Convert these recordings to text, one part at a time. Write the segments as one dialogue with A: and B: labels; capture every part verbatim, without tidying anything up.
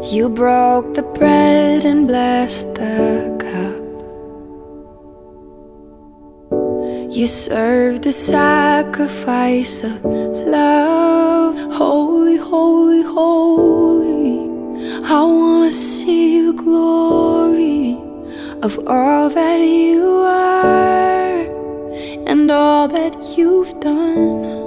A: You broke the bread and blessed the cup. You served the sacrifice of love. Holy, holy, holy, I wanna see the glory of all that you are and all that you've done.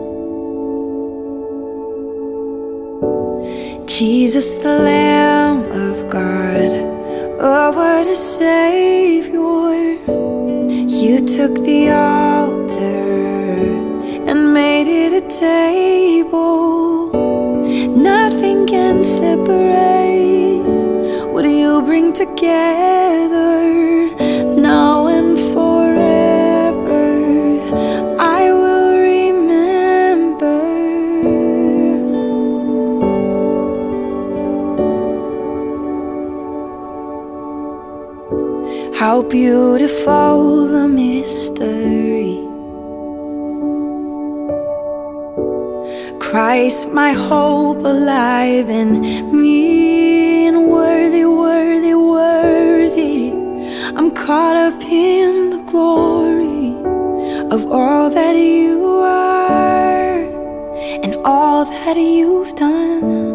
A: Jesus, the Lamb of God, oh, what a Savior. You took the altar and made it a table. Nothing can separate what you bring together. Now and forever I will remember. How beautiful the mystery. Christ, my hope, alive in me, and worthy, worthy, worthy, I'm caught up in the glory of all that you are and all that you've done.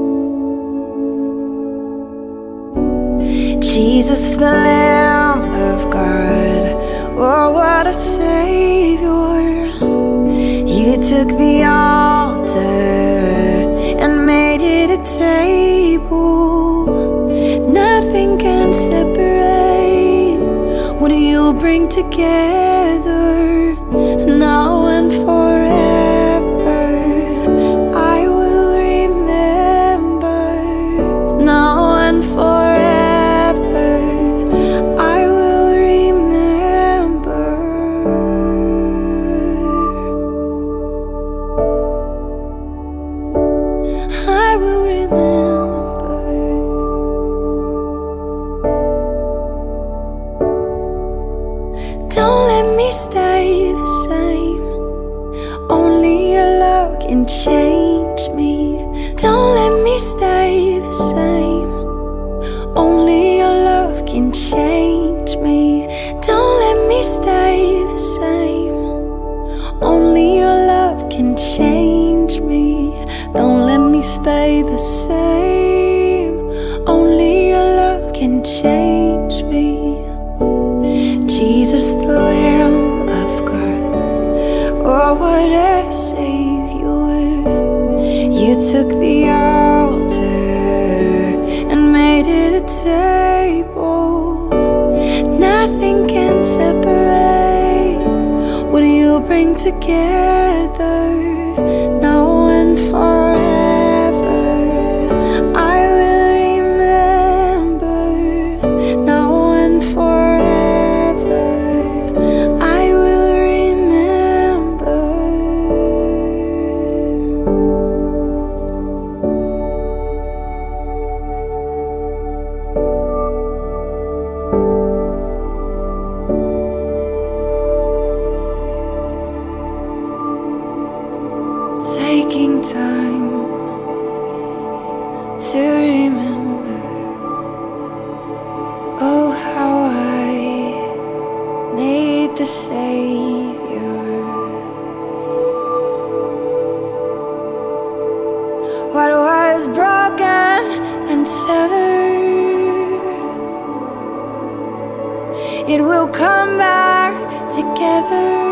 A: Jesus, the Lamb of God, oh, what a Savior. You took the altar and made it a table. Nothing can separate what you bring together. Now and forever I will remember. Now and forever don't let me stay the same. Only your love can change me. Don't let me stay the same. Only your love can change me. Don't let me stay the same. Only your love can change me. Don't let me stay the same. Only your love can change me. Jesus, the Lamb of God, oh, what a Savior. You took the altar and made it a table. Nothing can separate what you bring together. Now and forever I will remember. Now and forever taking time to remember. Oh, how I need the Savior. What was broken and severed, it will come back together.